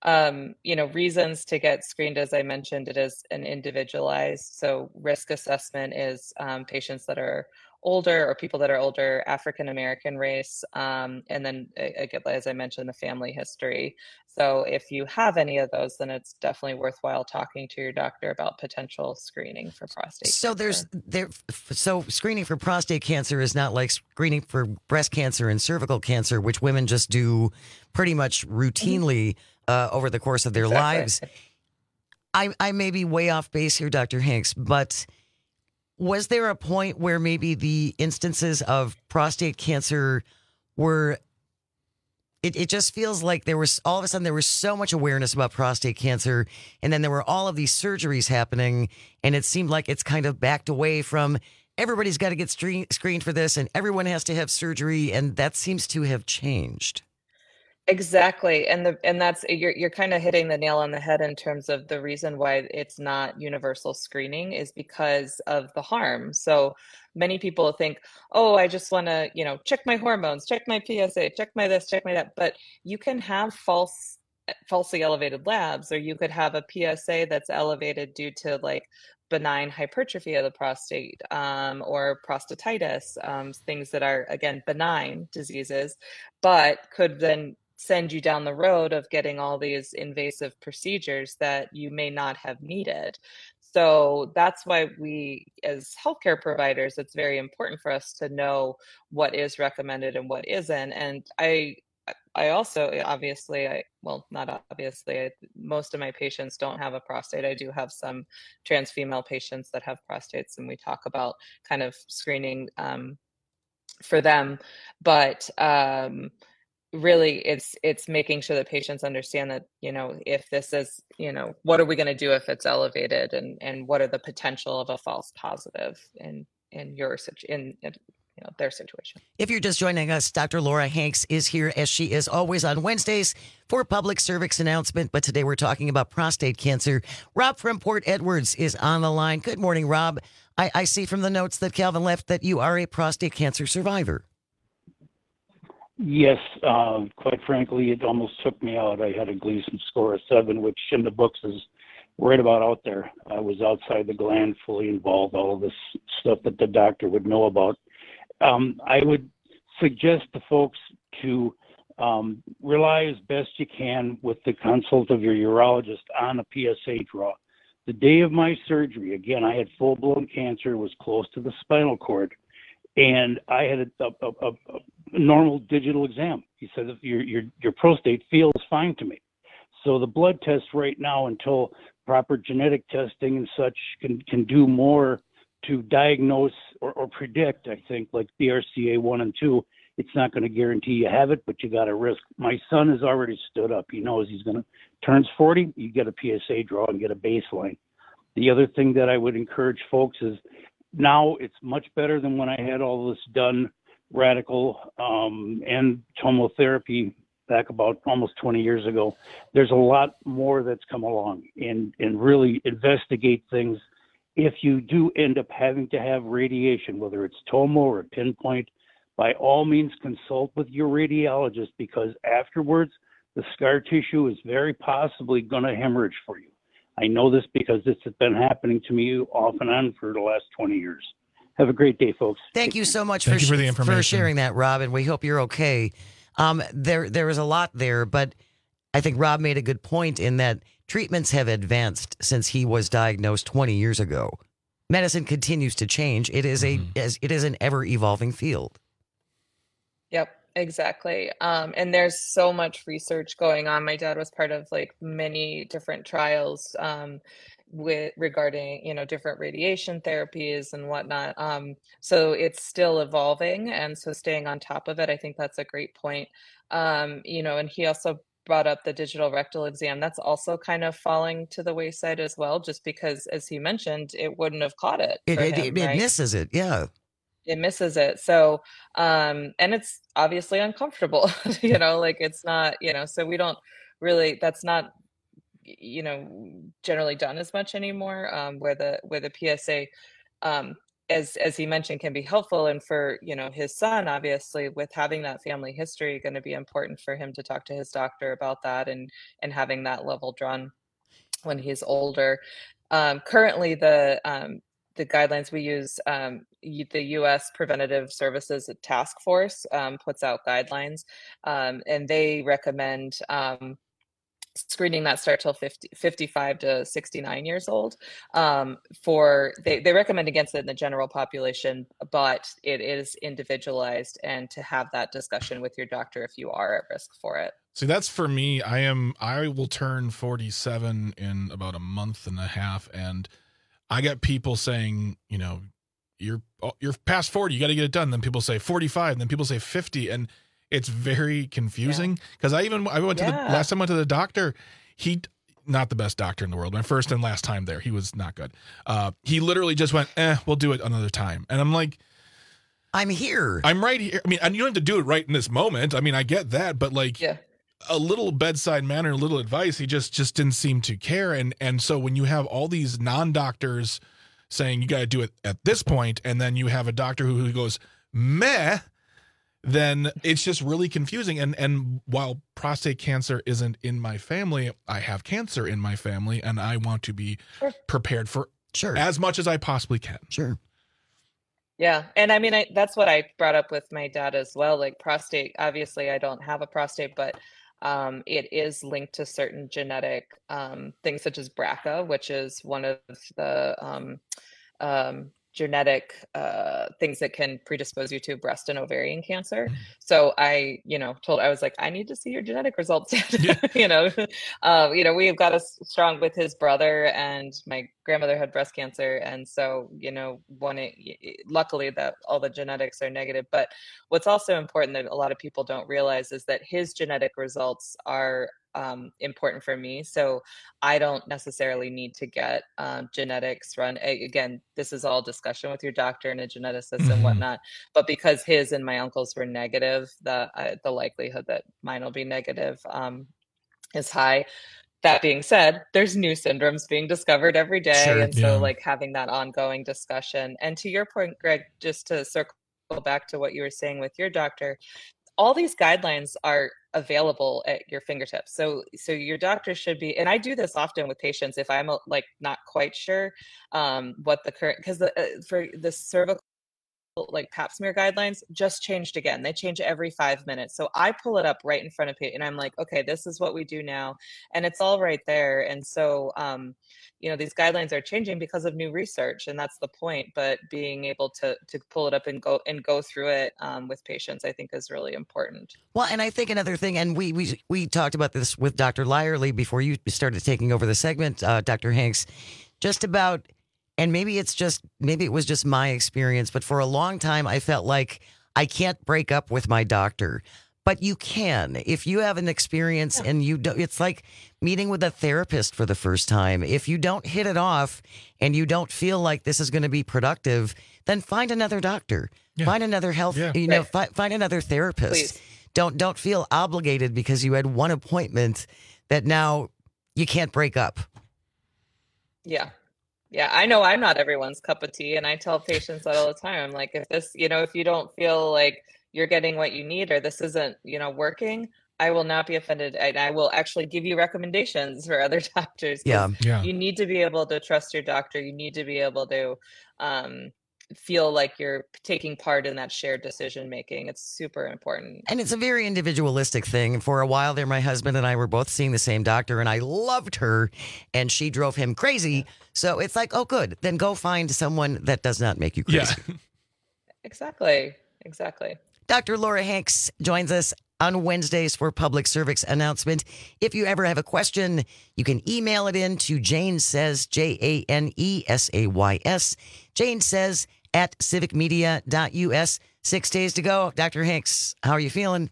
reasons to get screened, as I mentioned, it is an individualized. So risk assessment is patients that are older or people that are older, African-American race. And then again, as I mentioned, the family history. So if you have any of those, then it's definitely worthwhile talking to your doctor about potential screening for prostate cancer. So screening for prostate cancer is not like screening for breast cancer and cervical cancer, which women just do pretty much routinely over the course of their lives. I may be way off base here, Dr. Hanks, but was there a point where maybe the instances of prostate cancer were, it just feels like there was, all of a sudden there was so much awareness about prostate cancer, and then there were all of these surgeries happening, and it seemed like it's kind of backed away from everybody's got to get screened for this, and everyone has to have surgery, and that seems to have changed. Exactly. And that's, you're kind of hitting the nail on the head in terms of the reason why it's not universal screening is because of the harm. So many people think, oh, I just want to, check my hormones, check my PSA, check my this, check my that. But you can have falsely elevated labs, or you could have a PSA that's elevated due to like benign hypertrophy of the prostate or prostatitis, things that are, again, benign diseases, but could then send you down the road of getting all these invasive procedures that you may not have needed. So that's why we, as healthcare providers, it's very important for us to know what is recommended and what isn't. And I also, obviously, not obviously, most of my patients don't have a prostate. I do have some trans female patients that have prostates, and we talk about kind of screening for them. But really, it's making sure that patients understand that, if this is, what are we going to do if it's elevated, and what are the potential of a false positive in their situation. If you're just joining us, Dr. Laura Hanks is here, as she is always on Wednesdays, for public service announcement. But today we're talking about prostate cancer. Rob from Port Edwards is on the line. Good morning, Rob. I see from the notes that Calvin left that you are a prostate cancer survivor. Yes, quite frankly, it almost took me out. I had a Gleason score of 7, which in the books is right about out there. I was outside the gland, fully involved, all of this stuff that the doctor would know about. I would suggest to folks to rely as best you can with the consult of your urologist on a PSA draw. The day of my surgery, again, I had full-blown cancer, was close to the spinal cord, and I had a normal digital exam. He said that your prostate feels fine to me. So the blood test right now, until proper genetic testing and such can do more to diagnose or predict, I think, like BRCA 1 and 2, it's not going to guarantee you have it, but you got a risk. My son has already stood up. He knows he's going to turns 40. You get a PSA draw and get a baseline. The other thing that I would encourage folks is now it's much better than when I had all this done, radical and tomotherapy back about almost 20 years ago. There's a lot more that's come along, and really investigate things. If you do end up having to have radiation, whether it's tomo or a pinpoint, by all means consult with your radiologist, because afterwards the scar tissue is very possibly going to hemorrhage for you. I know this because this has been happening to me off and on for the last 20 years. Have a great day, folks. Thank you so much for the information, for sharing that, Rob, and we hope you're okay. There is a lot there, but I think Rob made a good point in that treatments have advanced since he was diagnosed 20 years ago. Medicine continues to change. It is it is an ever evolving field. Yep, exactly. And there's so much research going on. My dad was part of many different trials regarding different radiation therapies and whatnot. So it's still evolving, and so staying on top of it, I think that's a great point. And he also brought up the digital rectal exam. That's also kind of falling to the wayside as well, just because, as he mentioned, it wouldn't have caught it. It misses it, yeah. It misses it. So, and it's obviously uncomfortable, it's not, so we don't really, that's not, generally done as much anymore, where the PSA, as he mentioned, can be helpful. And for, his son, obviously, with having that family history, going to be important for him to talk to his doctor about that and having that level drawn when he's older. Currently, the guidelines we use, the U.S. Preventative Services Task Force puts out guidelines, and they recommend screening that start till 55 to 69 years old. They recommend against it in the general population, but it is individualized, and to have that discussion with your doctor if you are at risk for it. See, that's for me. I will turn 47 in about a month and a half, and I get people saying, you're past 40, you got to get it done. Then people say 45, and then people say 50, and it's very confusing because I went to the last time I went to the doctor. He, not the best doctor in the world. My first and last time there, he was not good. He literally just went, we'll do it another time. And I'm like, I'm here. I'm right here. I mean, and you don't have to do it right in this moment. I mean, I get that, but a little bedside manner, a little advice, he just didn't seem to care. And so when you have all these non-doctors saying you got to do it at this point, and then you have a doctor who goes, meh, then it's just really confusing. And while prostate cancer isn't in my family, I have cancer in my family, and I want to be prepared for as much as I possibly can. Sure. Yeah. And I mean, that's what I brought up with my dad as well. Prostate, obviously I don't have a prostate, but it is linked to certain genetic things such as BRCA, which is one of the genetic things that can predispose you to breast and ovarian cancer. So I was like, I need to see your genetic results. We've got us strong with his brother, and my grandmother had breast cancer. And so, luckily that all the genetics are negative. But what's also important that a lot of people don't realize is that his genetic results are important for me. So I don't necessarily need to get genetics run. Again, this is all discussion with your doctor and a geneticist and whatnot. But because his and my uncle's were negative, the likelihood that mine will be negative is high. That being said, there's new syndromes being discovered every day. Sure, and so like having that ongoing discussion. And to your point, Greg, just to circle back to what you were saying with your doctor, all these guidelines are available at your fingertips. So your doctor should be, and I do this often with patients if I'm not quite sure what the current, because for the cervical pap smear guidelines just changed again. They change every 5 minutes. So I pull it up right in front of me and I'm like, okay, this is what we do now. And it's all right there. And so, these guidelines are changing because of new research, and that's the point. But being able to pull it up and go through it with patients, I think is really important. Well, and I think another thing, and we talked about this with Dr. Lyerly before you started taking over the segment, Dr. Hanks, just about, and maybe it was just my experience, but for a long time I felt like I can't break up with my doctor. But you can. If you have an experience and you don't, it's like meeting with a therapist for the first time. If you don't hit it off and you don't feel like this is going to be productive, then find another doctor. Yeah. Find another find another therapist. Please. Don't feel obligated because you had one appointment that now you can't break up. Yeah. Yeah, I know I'm not everyone's cup of tea, and I tell patients that all the time. I'm like, if you don't feel like you're getting what you need, or this isn't, working, I will not be offended. And I will actually give you recommendations for other doctors. Yeah. You need to be able to trust your doctor. You need to be able to feel like you're taking part in that shared decision making. It's super important. And it's a very individualistic thing. For a while there, my husband and I were both seeing the same doctor, and I loved her, and she drove him crazy. So it's like, oh, good. Then go find someone that does not make you crazy. Yeah. Exactly. Dr. Laura Hanks joins us on Wednesdays for Public Service Announcement. If you ever have a question, you can email it in to Jane Says, JANESAYS, Jane Says at civicmedia.us. 6 days to go. Dr. Hanks, how are you feeling?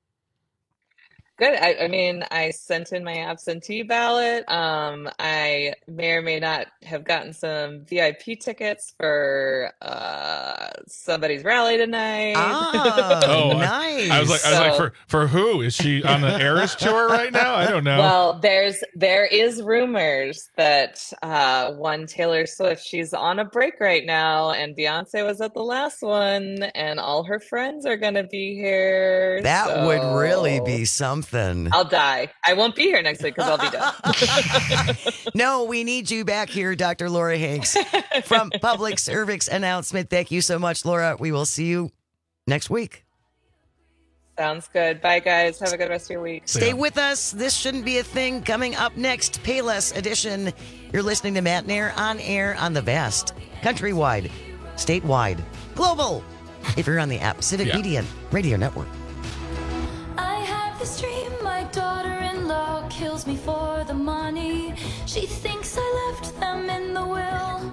Good. I mean, I sent in my absentee ballot. I may or may not have gotten some VIP tickets for somebody's rally tonight. Oh, nice. I was like, for who? Is she on the Eras tour right now? I don't know. Well, there is rumors that one Taylor Swift, she's on a break right now, and Beyonce was at the last one, and all her friends are going to be here. That would really be something. I'll die. I won't be here next week because I'll be done. No, we need you back here, Dr. Laura Hanks from Public Service Announcement. Thank you so much, Laura. We will see you next week. Sounds good. Bye, guys. Have a good rest of your week. Stay with us. This shouldn't be a thing. Coming up next, Payless Edition. You're listening to Matt Nair on air on the vast, countrywide, statewide, global. If you're on the app, Civic Media Radio Network. This dream, my daughter-in-law kills me for the money. She thinks I left them in the will.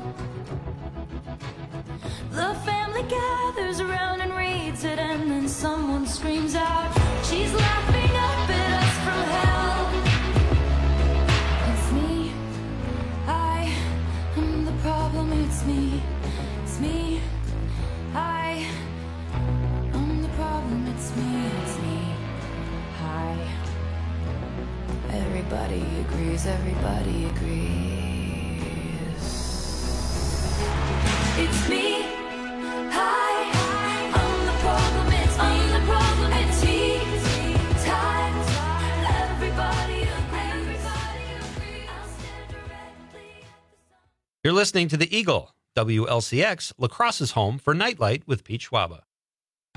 The family gathers around and reads it, and then someone screams out, she's laughing up at us from hell. It's me, I am the problem. It's me, I am the problem. It's me. Everybody agrees. It's me. Hi. I'm the problem. It's me. I'm the problem. It's me. Time. Everybody agrees. I'll stand directly. You're listening to The Eagle, WLCX, La Crosse's home for Nightlight with Pete Schwaba.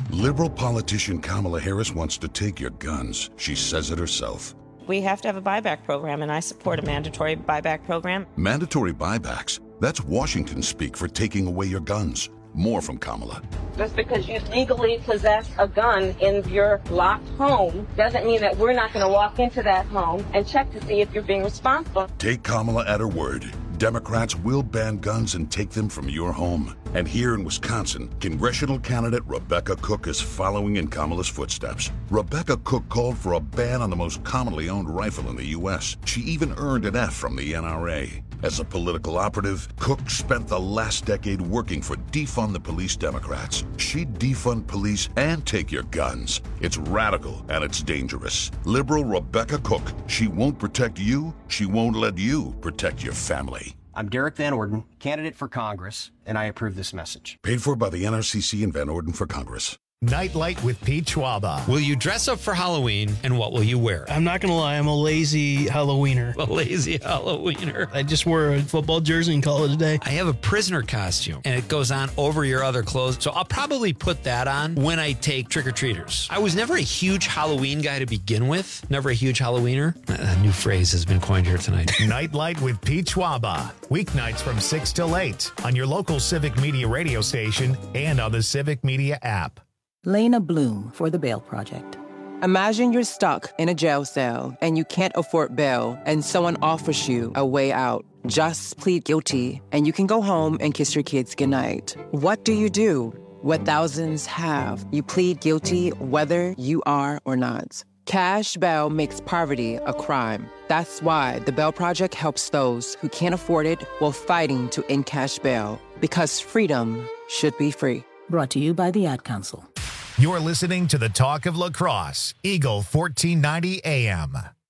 Liberal politician Kamala Harris wants to take your guns. She says it herself. We have to have a buyback program, and I support a mandatory buyback program. Mandatory buybacks? That's Washington speak for taking away your guns. More from Kamala. Just because you legally possess a gun in your locked home doesn't mean that we're not going to walk into that home and check to see if you're being responsible. Take Kamala at her word. Democrats will ban guns and take them from your home. And here in Wisconsin, congressional candidate Rebecca Cook is following in Kamala's footsteps. Rebecca Cook called for a ban on the most commonly owned rifle in the U.S. She even earned an F from the NRA. As a political operative, Cook spent the last decade working for Defund the Police Democrats. She'd defund police and take your guns. It's radical and it's dangerous. Liberal Rebecca Cook. She won't protect you. She won't let you protect your family. I'm Derek Van Orden, candidate for Congress, and I approve this message. Paid for by the NRCC and Van Orden for Congress. Nightlight with Pete Schwaba. Will you dress up for Halloween, and what will you wear? I'm not going to lie, I'm a lazy Halloweener. A lazy Halloweener. I just wore a football jersey and call it a day. I have a prisoner costume, and it goes on over your other clothes, so I'll probably put that on when I take trick-or-treaters. I was never a huge Halloween guy to begin with. Never a huge Halloweener. A new phrase has been coined here tonight. Nightlight with Pete Schwaba. Weeknights from 6 till 8 on your local Civic Media radio station and on the Civic Media app. Lena Bloom for the Bail Project. Imagine you're stuck in a jail cell and you can't afford bail and someone offers you a way out. Just plead guilty and you can go home and kiss your kids goodnight. What do you do? What thousands have. You plead guilty whether you are or not. Cash bail makes poverty a crime. That's why the Bail Project helps those who can't afford it while fighting to end cash bail. Because freedom should be free. Brought to you by the Ad Council. You're listening to the Talk of Lacrosse, Eagle 1490 AM.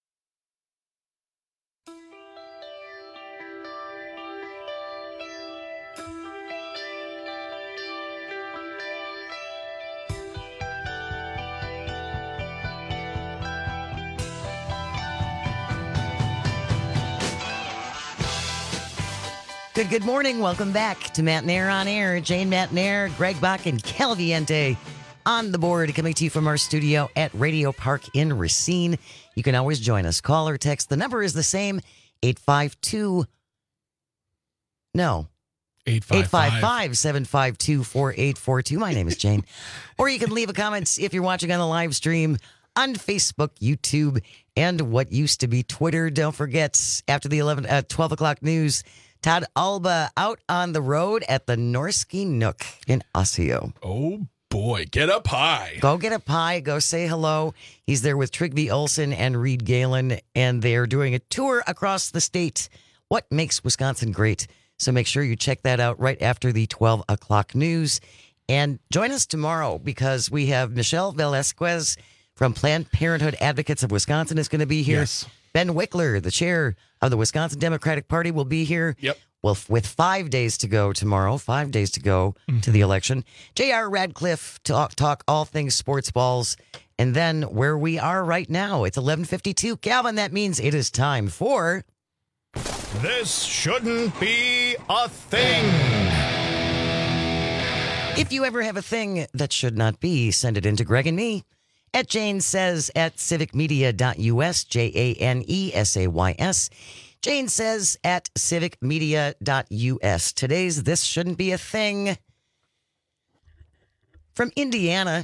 Good morning. Welcome back to Matt Nair on Air. Jane Matt Nair, Greg Bach, and Calviente on the board, coming to you from our studio at Radio Park in Racine. You can always join us. Call or text. The number is the same, 855-752-4842. My name is Jane. Or you can leave a comment if you're watching on the live stream on Facebook, YouTube, and what used to be Twitter. Don't forget, after the 12 o'clock news, Todd Alba out on the road at the Norski Nook in Osseo. Oh, boy. Get up high. Go get up high. Go say hello. He's there with Trygve Olsen and Reed Galen, and they're doing a tour across the state. What makes Wisconsin great? So make sure you check that out right after the 12 o'clock news. And join us tomorrow because we have Michelle Velasquez from Planned Parenthood Advocates of Wisconsin is going to be here. Yes. Ben Wickler, the chair of the Wisconsin Democratic Party, will be here. Yep. Well, with 5 days to go tomorrow, 5 days to go to the election. J.R. Radcliffe talk all things sports balls. And then where we are right now, it's 11:52. Calvin, that means it is time for... This shouldn't be a thing. If you ever have a thing that should not be, send it in to Greg and me at Jane Says at civicmedia.us, JANESAYS. Jane Says at civicmedia.us. Today's This Shouldn't Be a Thing. From Indiana,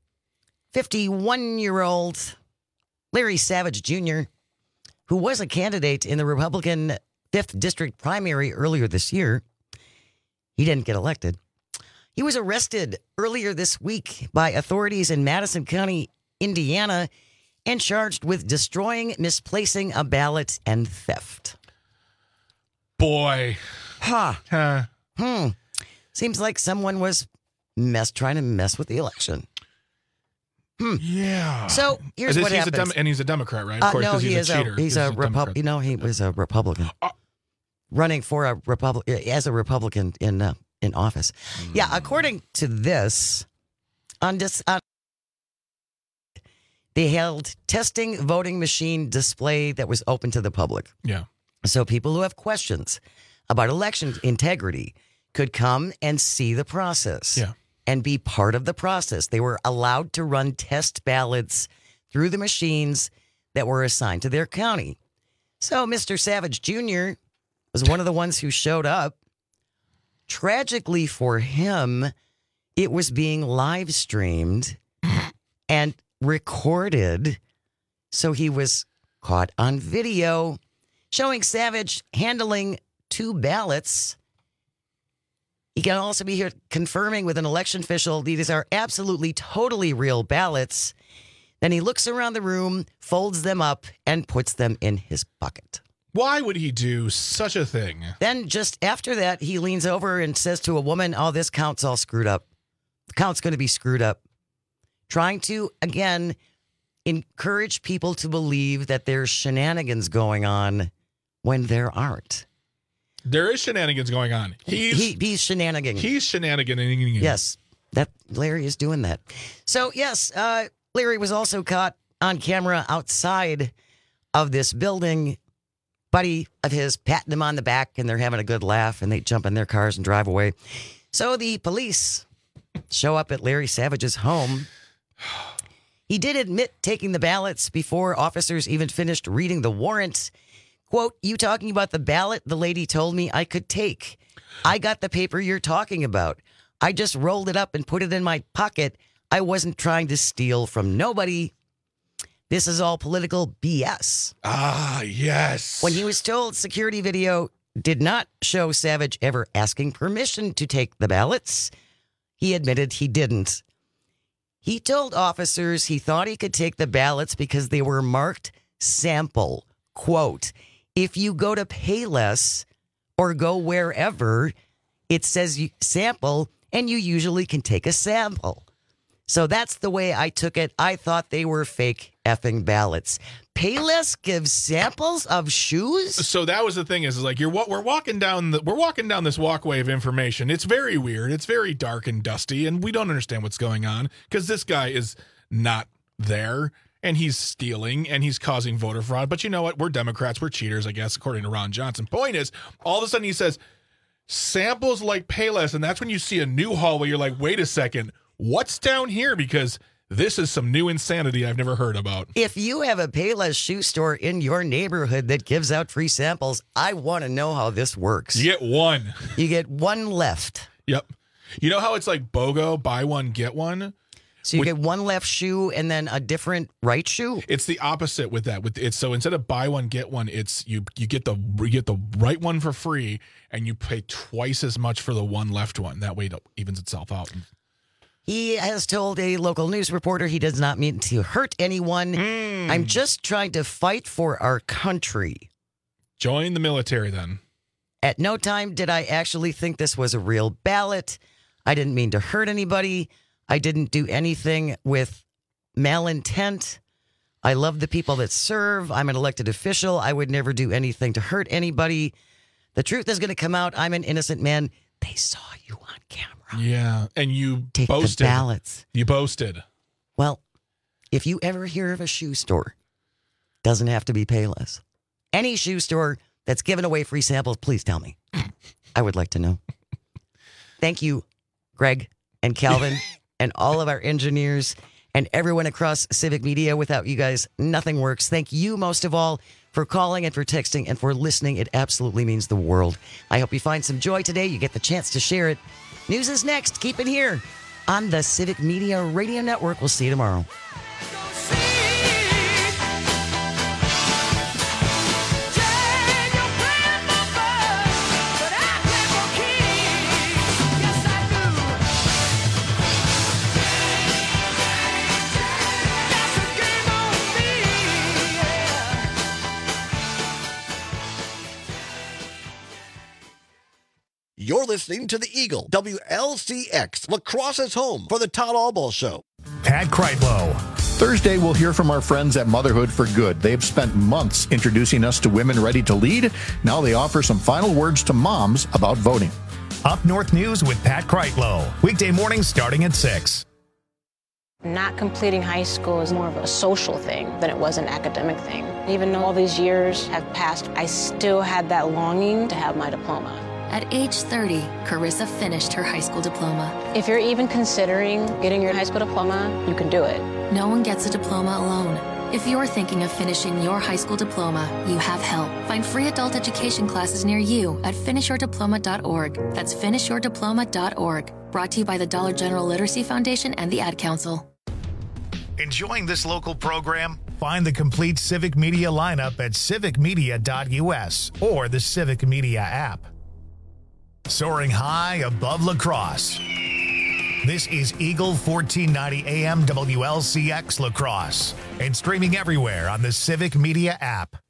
51-year-old Larry Savage Jr., who was a candidate in the Republican 5th District primary earlier this year. He didn't get elected. He was arrested earlier this week by authorities in Madison County, Indiana, and charged with destroying, misplacing a ballot, and theft. Boy. Seems like someone was trying to mess with the election. Yeah. So here's what happens. And he's a Democrat, right? Of course, no, he's a cheater. He's a Republican. No, he was a Republican, running for a as a Republican in office. Yeah, according to this, they held testing voting machine display that was open to the public. Yeah. So people who have questions about election integrity could come and see the process. Yeah. and be part of the process. They were allowed to run test ballots through the machines that were assigned to their county. So Mr. Savage Jr. was one of the ones who showed up. Tragically for him, it was being live streamed and recorded. So he was caught on video showing Savage handling 2 ballots. He can also be here confirming with an election official these are absolutely, totally real ballots. Then he looks around the room, folds them up, and puts them in his bucket. Why would he do such a thing? Then just after that, he leans over and says to a woman, oh, this count's all screwed up. The count's going to be screwed up. Trying to, again, encourage people to believe that there's shenanigans going on when there aren't. There is shenanigans going on. He's shenanigan. He's shenaniganing. Yes, that Larry is doing that. So, yes, Larry was also caught on camera outside of this building. Buddy of his patting him on the back, and they're having a good laugh, and they jump in their cars and drive away. So the police show up at Larry Savage's home. He did admit taking the ballots before officers even finished reading the warrant. Quote, you talking about the ballot the lady told me I could take. I got the paper you're talking about. I just rolled it up and put it in my pocket. I wasn't trying to steal from nobody. This is all political BS. Ah, yes. When he was told security video did not show Savage ever asking permission to take the ballots, he admitted he didn't. He told officers he thought he could take the ballots because they were marked sample. Quote, if you go to Payless or go wherever, it says you sample and you usually can take a sample. So that's the way I took it. I thought they were fake effing ballots. Payless gives samples of shoes. So that was the thing is like we're walking down this walkway of information. It's very weird. It's very dark and dusty, and we don't understand what's going on because this guy is not there, and he's stealing and he's causing voter fraud. But you know what? We're Democrats. We're cheaters, I guess, according to Ron Johnson. Point is, all of a sudden he says samples like Payless, and that's when you see a new hallway. You're like, wait a second. What's down here? Because this is some new insanity I've never heard about. If you have a Payless shoe store in your neighborhood that gives out free samples, I want to know how this works. You get one. You get one left. Yep. You know how it's like BOGO, buy one, get one? So you get one left shoe and then a different right shoe? It's the opposite with that. So instead of buy one, get one, it's you get the right one for free and you pay twice as much for the one left one. That way it evens itself out. He has told a local news reporter he does not mean to hurt anyone. I'm just trying to fight for our country. Join the military then. At no time did I actually think this was a real ballot. I didn't mean to hurt anybody. I didn't do anything with malintent. I love the people that serve. I'm an elected official. I would never do anything to hurt anybody. The truth is going to come out. I'm an innocent man. They saw you on camera. Yeah, and you Take boasted. The ballots. You boasted. Well, if you ever hear of a shoe store, doesn't have to be Payless. Any shoe store that's giving away free samples, please tell me. I would like to know. Thank you, Greg and Calvin and all of our engineers and everyone across Civic Media. Without you guys, nothing works. Thank you most of all for calling and for texting and for listening. It absolutely means the world. I hope you find some joy today. You get the chance to share it. News is next. Keep it here on the Civic Media Radio Network. We'll see you tomorrow. You're listening to The Eagle, WLCX, Lacrosse's home for the Todd Albaugh Show. Pat Kreitlow. Thursday, we'll hear from our friends at Motherhood for Good. They have spent months introducing us to women ready to lead. Now they offer some final words to moms about voting. Up North News with Pat Kreitlow. Weekday mornings starting at 6. Not completing high school is more of a social thing than it was an academic thing. Even though all these years have passed, I still had that longing to have my diploma. At age 30, Carissa finished her high school diploma. If you're even considering getting your high school diploma, you can do it. No one gets a diploma alone. If you're thinking of finishing your high school diploma, you have help. Find free adult education classes near you at finishyourdiploma.org. That's finishyourdiploma.org. Brought to you by the Dollar General Literacy Foundation and the Ad Council. Enjoying this local program? Find the complete Civic Media lineup at civicmedia.us or the Civic Media app. Soaring high above La Crosse. This is Eagle 1490 AM WLCX La Crosse and streaming everywhere on the Civic Media app.